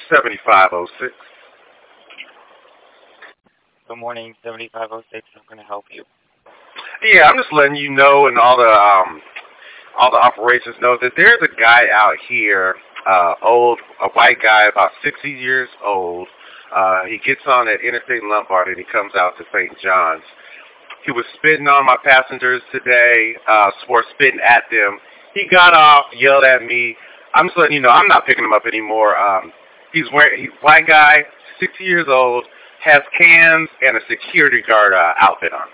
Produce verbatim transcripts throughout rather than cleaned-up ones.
seventy-five oh six. Good morning, seventy-five oh six. I'm going to help you. Yeah, I'm just letting you know and all the um, all the operations know that there's a guy out here, uh, old, a white guy, about sixty years old. Uh, he gets on at Interstate Lombard and he comes out to Saint John's. He was spitting on my passengers today, uh, swore spitting at them. He got off, yelled at me. I'm just letting you know I'm not picking him up anymore. Um, he's wearing, he's a white guy, sixty years old, has cans and a security guard uh, outfit on.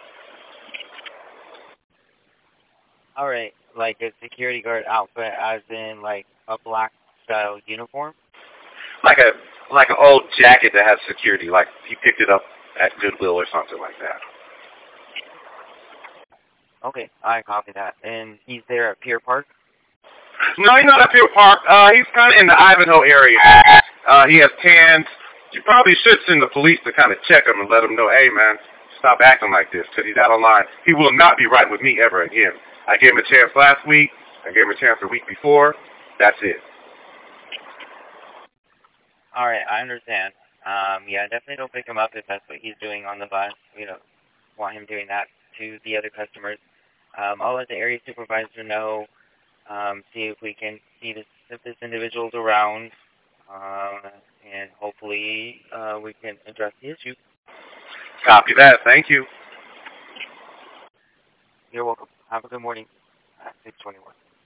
All right, like a security guard outfit, as in like a black style uniform? Like a like an old jacket that has security, like he picked it up at Goodwill or something like that. Okay, I copy that. And he's there at Pier Park? No, he's not at Pier Park. Uh, he's kind of in the Ivanhoe area. Uh, he has cans. You probably should send the police to kind of check him and let him know, hey, man, stop acting like this because he's out of line. He will not be right with me ever again. I gave him a chance last week. I gave him a chance the week before. That's it. All right, I understand. Um, yeah, definitely don't pick him up if that's what he's doing on the bus. We don't want him doing that to the other customers. Um, I'll let the area supervisor know, um, see if we can see this, if this individual's around, uh, and hopefully uh, we can address the issue. Copy that. Thank you. You're welcome. Have a good morning. six twenty-one.